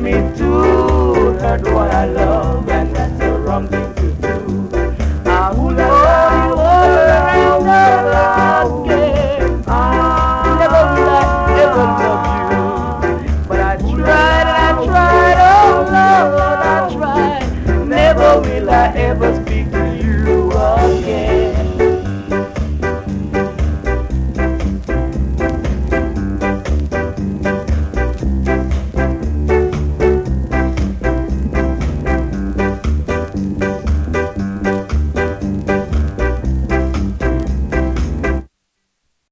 me to hurt what I love, and that's the wrong thing to do. I will love you all around again. Never will I ever love you, but I tried and I tried, oh Lord, I tried. Never will I ever